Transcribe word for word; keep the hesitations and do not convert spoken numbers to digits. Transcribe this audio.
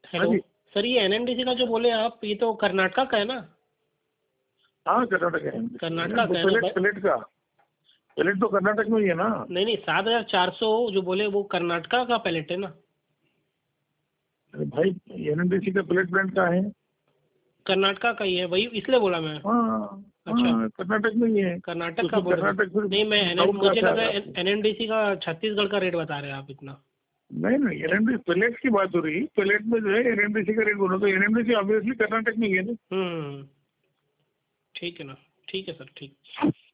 Hello हाँ जी। Sir, ये NMDC का जो बोले आप, ये तो कर्नाटका का है ना? हाँ कर्नाटक है। कर्नाटका वो का है ना प्लेट भाई? प्लेट का प्लेट तो कर्नाटक में ही है ना। नहीं नहीं, सात हजार चार सौ जो बोले वो कर्नाटका का पैलेट है ना? अरे भाई एनएमडीसी का प्लेट ब्रांड का है। कर्नाटका का ही है, वही इसलिए बोला मैं। हाँ अच्छा, हाँ कर्नाटक में ही है। कर्नाटक का उसमें बोल रहे कर्नाटक थे। फिर नहीं, मैं NM, साउथ का मुझे अच्छा लगा है आपको। एनएमडीसी का छत्तीसगढ़ का रेट बता रहे हैं आप इतना। नहीं नहीं एनएमडीसी प्लेट की बात हो रही। प्लेट में जो है एनएमडीसी का रेट बोलो तो एनएमडीसी ऑब्वियसली कर्नाटक में ही है ना। हम्म, ठीक है ना। ठीक है सर, ठीक।